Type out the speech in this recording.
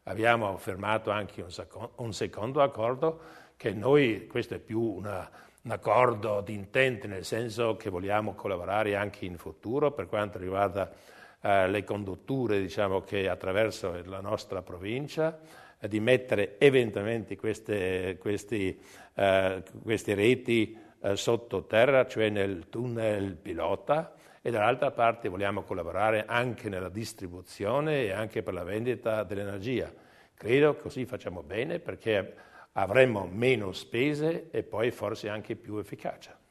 abbiamo firmato anche un secondo accordo che noi, questo è più un accordo di intenti, nel senso che vogliamo collaborare anche in futuro per quanto riguarda le condutture, diciamo, che attraverso la nostra provincia, di mettere eventualmente queste reti sottoterra, cioè nel tunnel pilota, e dall'altra parte vogliamo collaborare anche nella distribuzione e anche per la vendita dell'energia. Credo che così facciamo bene perché avremo meno spese e poi forse anche più efficacia.